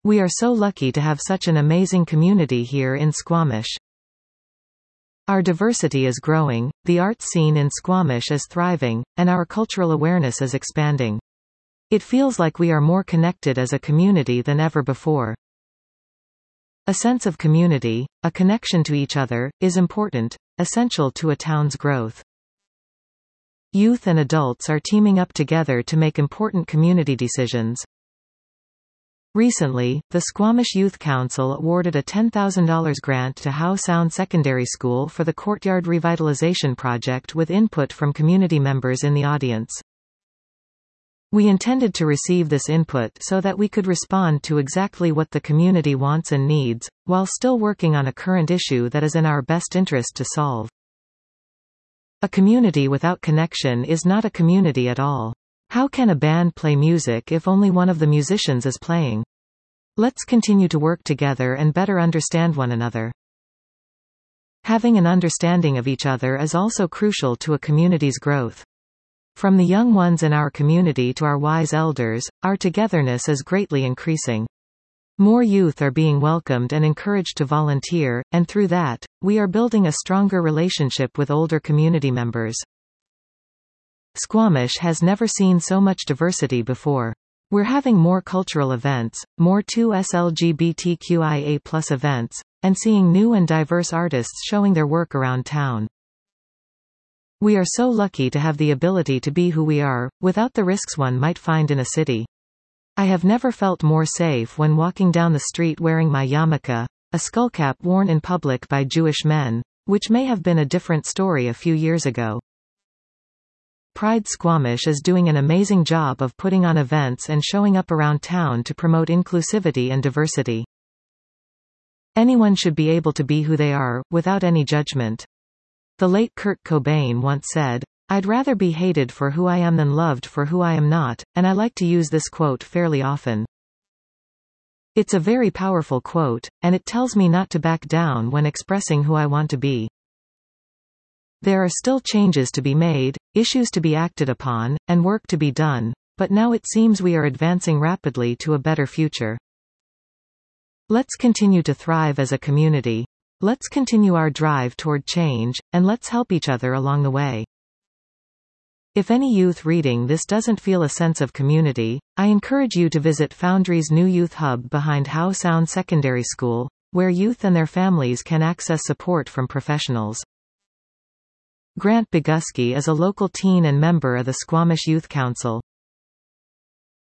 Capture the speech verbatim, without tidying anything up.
We are so lucky to have such an amazing community here in Squamish. Our diversity is growing, the arts scene in Squamish is thriving, and our cultural awareness is expanding. It feels like we are more connected as a community than ever before. A sense of community, a connection to each other, is important, essential to a town's growth. Youth and adults are teaming up together to make important community decisions. Recently, the Squamish Youth Council awarded a ten thousand dollar grant to Howe Sound Secondary School for the Courtyard Revitalization Project with input from community members in the audience. We intended to receive this input so that we could respond to exactly what the community wants and needs, while still working on a current issue that is in our best interest to solve. A community without connection is not a community at all. How can a band play music if only one of the musicians is playing? Let's continue to work together and better understand one another. Having an understanding of each other is also crucial to a community's growth. From the young ones in our community to our wise elders, our togetherness is greatly increasing. More youth are being welcomed and encouraged to volunteer, and through that, we are building a stronger relationship with older community members. Squamish has never seen so much diversity before. We're having more cultural events, more two S L G B T Q I A plus events, and seeing new and diverse artists showing their work around town. We are so lucky to have the ability to be who we are, without the risks one might find in a city. I have never felt more safe when walking down the street wearing my yarmulke, a skullcap worn in public by Jewish men, which may have been a different story a few years ago. Pride Squamish is doing an amazing job of putting on events and showing up around town to promote inclusivity and diversity. Anyone should be able to be who they are, without any judgment. The late Kurt Cobain once said, "I'd rather be hated for who I am than loved for who I am not," and I like to use this quote fairly often. It's a very powerful quote, and it tells me not to back down when expressing who I want to be. There are still changes to be made, issues to be acted upon, and work to be done, but now it seems we are advancing rapidly to a better future. Let's continue to thrive as a community. Let's continue our drive toward change, and let's help each other along the way. If any youth reading this doesn't feel a sense of community, I encourage you to visit Foundry's new youth hub behind Howe Sound Secondary School, where youth and their families can access support from professionals. Grant Boguski is a local teen and member of the Squamish Youth Council.